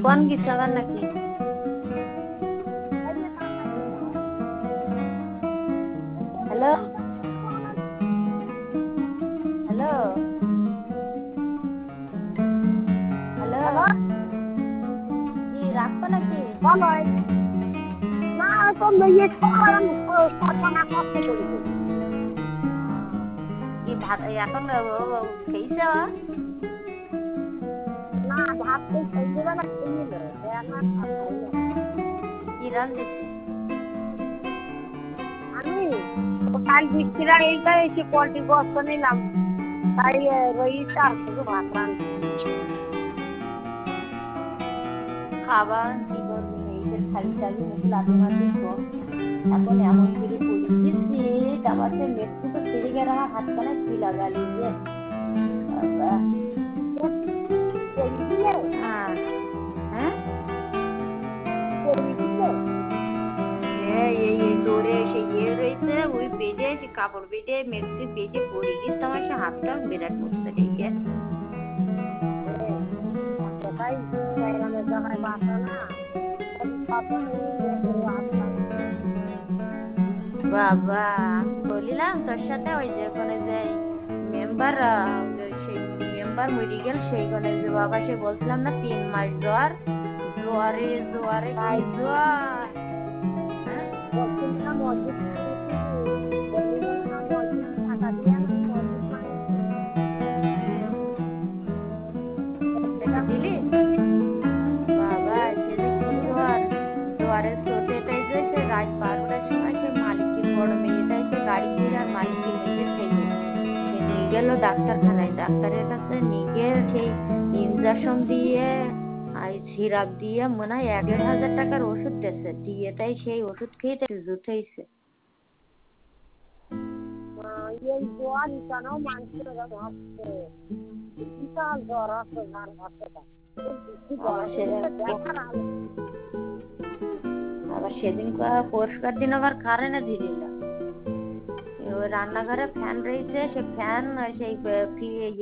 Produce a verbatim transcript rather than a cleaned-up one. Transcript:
কোন গেছে আবার নাকি? হ্যালো হ্যালো হ্যালো কি রাখছো নাকি? না তো মেয়ে সর্বনা কষ্ট করেছে। কি ভাত এখন খেয়েছে? না ভাত তো সন্ধ্যেবেলা খেয়ে নিল, এখন আর খাই না। কি রাঁধেছে? আমি কাল বৃষ্টিরা এইটা এসে পোলট্রি গোস্ত নিলাম, তাই রইটা আর শুধু ভাত রাঁধছি। খাবা কি করবি? এই যে খালি খালি মুখ লাথি মারছিস তো, এখন এমন করে পড়েছি আবার সে মেট্রো তো ছিঁড়ে গেল, আমার হাতখানে কি লাগালি যে বাবা। হ্যাঁ হ্যাঁ এই এই এই দৌড়ে এসে ইয়ে রয়েছে ওই বেডে সে কাপড় বেডে মেট্রি বেডে পড়ে গেছে, আমার সে হাতটা বিরাট করছে রেখে। তাই বাইরামের জামাই বাসা না বাবা আমি বলিলাম তোর সাথে ওই যে ওখানে যে মেম্বার সেই মেম্বার মরে গেল সেইখানে যে বাবা সে বলছিলাম না তিন মাস জ্বর, জোয়ারে জোয়ারে কি জ্বর। হ্যাঁ টাকা দিয়ে না দিলি বাবা সে যে কি জ্বর, জ্বরের চোটেটাই যে সে রাত বারোটার সময় সে মালিকের বড় মেয়েটা এসে গাড়ি দিয়ে আর মালিকের মেয়েকে ফেলে সে নিয়ে গেল ডাক্তারখানায়, ডাক্তারের কাছে নিয়ে গিয়ে সেই ইঞ্জেকশন দিয়ে আর সিরাপ দিয়ে মনে হয় এক দেড় হাজার টাকার ওষুধ দিয়েছে, দিয়ে তাই সেই ওষুধ খেয়ে তাই জুটেছে। এই জ্বর কেন মানুষের ভাবছে বিশাল জ্বর আছে ধান ভাবতে আবার সেদিন পরিষ্কার দিন আবার কারেন্ট দিল, রান্নাঘরে ফ্যান রয়েছে সে ফ্যান সেই